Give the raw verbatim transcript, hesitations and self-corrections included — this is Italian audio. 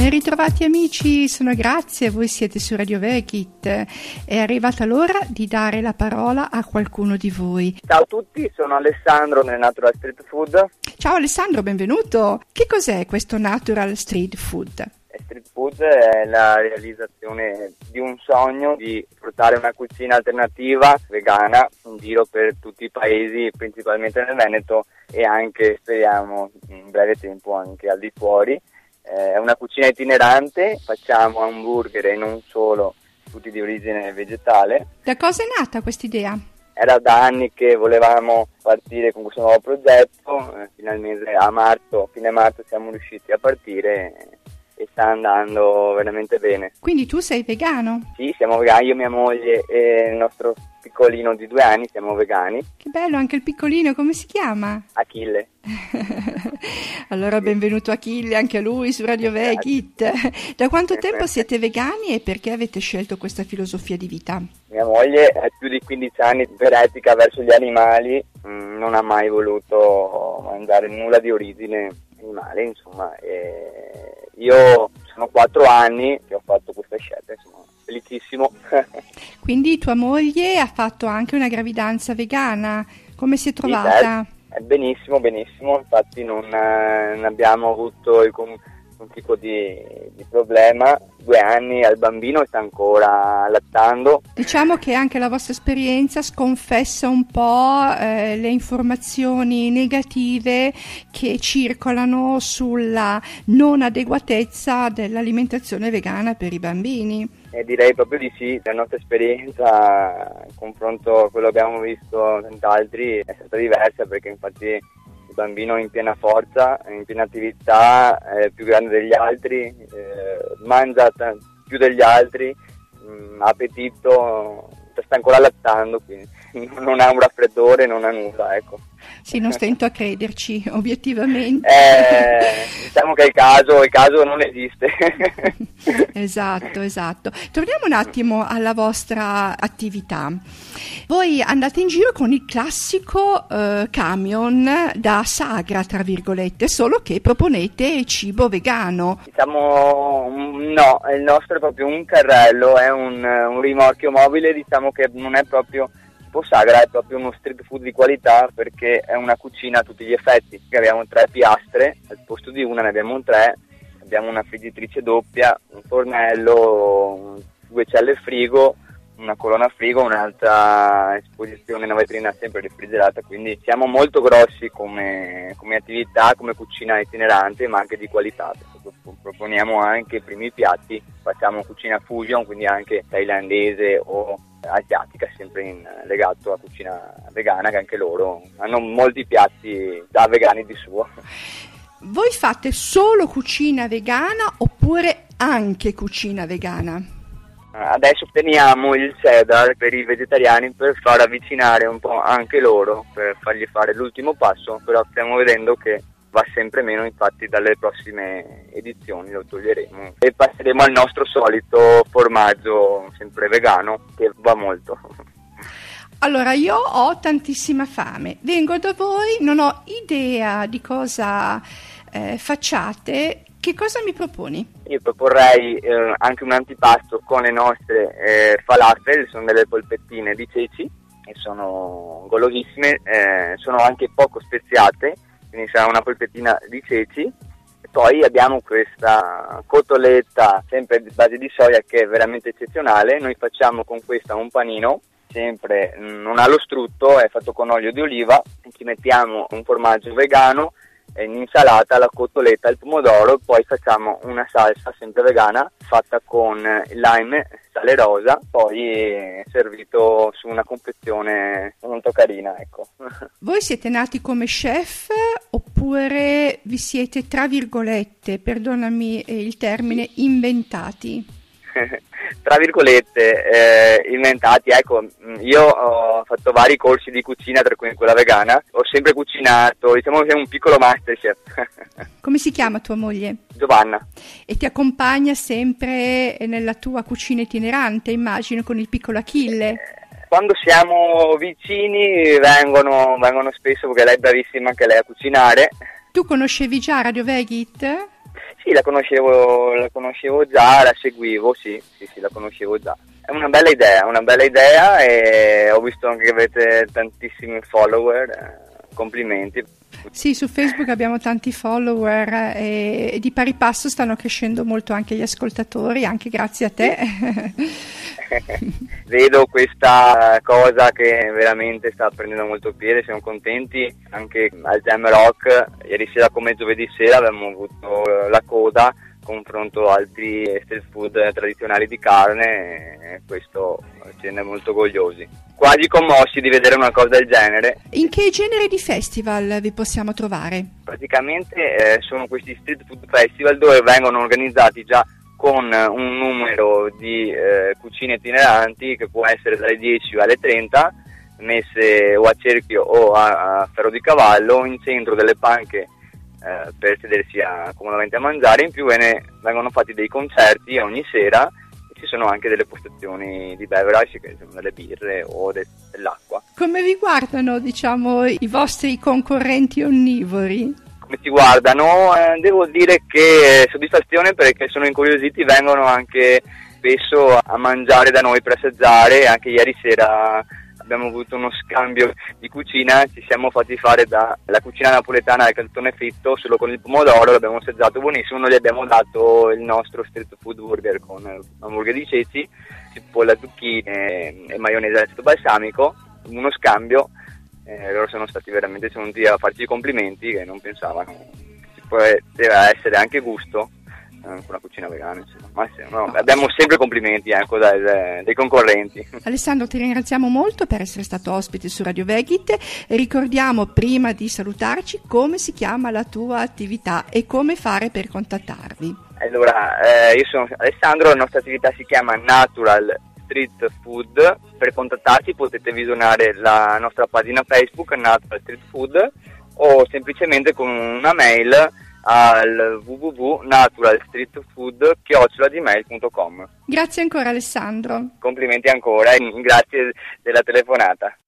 Ben ritrovati amici, sono Grazia, voi siete su Radio Vegit. È arrivata l'ora di dare la parola a qualcuno di voi. Ciao a tutti, sono Alessandro nel Natural Street Food. Ciao Alessandro, benvenuto. Che cos'è questo Natural Street Food? Street Food è la realizzazione di un sogno di portare una cucina alternativa vegana in giro per tutti i paesi, principalmente nel Veneto e anche, speriamo, in breve tempo anche al di fuori. È una cucina itinerante, facciamo hamburger e non solo, tutti di origine vegetale. Da cosa è nata questa idea? Era da anni che volevamo partire con questo nuovo progetto, eh, finalmente a marzo, fine marzo siamo riusciti a partire e sta andando veramente bene. Quindi tu sei vegano? Sì, siamo vegani, io, mia moglie e il nostro piccolino di due anni siamo vegani. Che bello, anche il piccolino, come si chiama? Achille. Allora benvenuto Achille, anche a lui su Radio Vegit. Da quanto tempo siete vegani e perché avete scelto questa filosofia di vita? Mia moglie ha più di quindici anni per etica verso gli animali, mh, non ha mai voluto mangiare nulla di origine animale, insomma, e io sono quattro anni che ho fatto questa scelta, insomma, felicissimo. Quindi tua moglie ha fatto anche una gravidanza vegana, come si è trovata? Sì, benissimo, benissimo, infatti non, eh, non abbiamo avuto alcun, alcun tipo di, di problema. Due anni al bambino, sta ancora allattando. Diciamo che anche la vostra esperienza sconfessa un po' eh, le informazioni negative che circolano sulla non adeguatezza dell'alimentazione vegana per i bambini. E direi proprio di sì, la nostra esperienza in confronto a quello che abbiamo visto tant'altri è stata diversa, perché infatti il bambino è in piena forza, in piena attività, è più grande degli altri, eh, mangia t- più degli altri, mh, ha appetito, sta ancora allattando, quindi non ha un raffreddore, non ha nulla, ecco. Sì, non stento a crederci, obiettivamente. Eh, diciamo che il caso, il caso non esiste. Esatto, esatto. Torniamo un attimo alla vostra attività. Voi andate in giro con il classico eh, camion da sagra, tra virgolette, solo che proponete cibo vegano. Diciamo no, il nostro è proprio un carrello, è un, un rimorchio mobile, diciamo che non è proprio sagra, è proprio uno street food di qualità, perché è una cucina a tutti gli effetti. Abbiamo tre piastre, al posto di una ne abbiamo tre, abbiamo una friggitrice doppia, un fornello, due celle frigo, una colonna frigo, un'altra esposizione, una vetrina sempre refrigerata, quindi siamo molto grossi come, come attività, come cucina itinerante, ma anche di qualità. Proponiamo anche i primi piatti, facciamo cucina fusion, quindi anche thailandese o asiatica, sempre in, legato a cucina vegana, che anche loro hanno molti piatti da vegani di suo. Voi fate solo cucina vegana oppure anche cucina vegana? Adesso teniamo il cheddar per i vegetariani per far avvicinare un po' anche loro, per fargli fare l'ultimo passo, però stiamo vedendo che va sempre meno, infatti dalle prossime edizioni lo toglieremo e passeremo al nostro solito formaggio sempre vegano, che va molto. Allora, io ho tantissima fame, vengo da voi, non ho idea di cosa eh, facciate. Che cosa mi proponi? Io proporrei eh, anche un antipasto con le nostre eh, falafel, sono delle polpettine di ceci e sono golosissime, eh, sono anche poco speziate, quindi sarà una polpettina di ceci. E poi abbiamo questa cotoletta sempre di base di soia che è veramente eccezionale. Noi facciamo con questa un panino, sempre non ha lo strutto, è fatto con olio di oliva, ci mettiamo un formaggio vegano, in insalata, la cotoletta, il pomodoro, poi facciamo una salsa sempre vegana fatta con lime, sale rosa, poi servito su una confezione molto carina, ecco. Voi siete nati come chef oppure vi siete, tra virgolette, perdonami il termine, inventati? Tra virgolette eh, inventati, ecco, io ho fatto vari corsi di cucina, tra cui quella vegana, ho sempre cucinato, diciamo che è un piccolo masterchef. Come si chiama tua moglie? Giovanna. E ti accompagna sempre nella tua cucina itinerante, immagino, con il piccolo Achille? Quando siamo vicini vengono, vengono spesso, perché lei è bravissima anche lei a cucinare. Tu conoscevi già Radio Vegit? Sì, la conoscevo, la conoscevo già, la seguivo, sì, sì, sì, la conoscevo già. È una bella idea, una bella idea e ho visto anche che avete tantissimi follower, eh, complimenti. Sì, su Facebook abbiamo tanti follower e, e di pari passo stanno crescendo molto anche gli ascoltatori, anche grazie a te. Vedo questa cosa che veramente sta prendendo molto piede, siamo contenti. Anche al Jam Rock, ieri sera come giovedì sera abbiamo avuto la coda confronto altri street food tradizionali di carne e questo ci rende molto orgogliosi, quasi commossi di vedere una cosa del genere. In che genere di festival vi possiamo trovare? Praticamente eh, sono questi street food festival dove vengono organizzati già con un numero di eh, cucine itineranti che può essere dalle dieci alle trenta, messe o a cerchio o a, a ferro di cavallo in centro delle panche eh, per sedersi a, comodamente a mangiare. In più ne, vengono fatti dei concerti ogni sera e ci sono anche delle postazioni di beverage, che sono delle birre o de, dell'acqua. Come vi guardano, diciamo, i vostri concorrenti onnivori? Come ci guardano? Eh, devo dire che soddisfazione, perché sono incuriositi, vengono anche spesso a mangiare da noi per assaggiare. Anche ieri sera abbiamo avuto uno scambio di cucina, ci siamo fatti fare dalla cucina napoletana del cantone fritto solo con il pomodoro, l'abbiamo assaggiato buonissimo. Noi gli abbiamo dato il nostro street food burger con hamburger di ceci, cipolla, zucchine e maionese al aceto balsamico, uno scambio. Eh, loro sono stati veramente venuti a farci i complimenti, che non pensavano ci poteva essere anche gusto eh, con la cucina vegana, insomma. Ma sì, no, abbiamo sempre complimenti ecco, dai, dai, dai concorrenti. Alessandro, ti ringraziamo molto per essere stato ospite su Radio Veggie e ricordiamo, prima di salutarci, come si chiama la tua attività e come fare per contattarvi. Allora, eh, io sono Alessandro, la nostra attività si chiama Natural Street Food. Per contattarci potete visionare la nostra pagina Facebook Natural Street Food o semplicemente con una mail al w w w punto natural street food chiocciola gmail punto com. Grazie ancora Alessandro. Complimenti ancora e grazie della telefonata.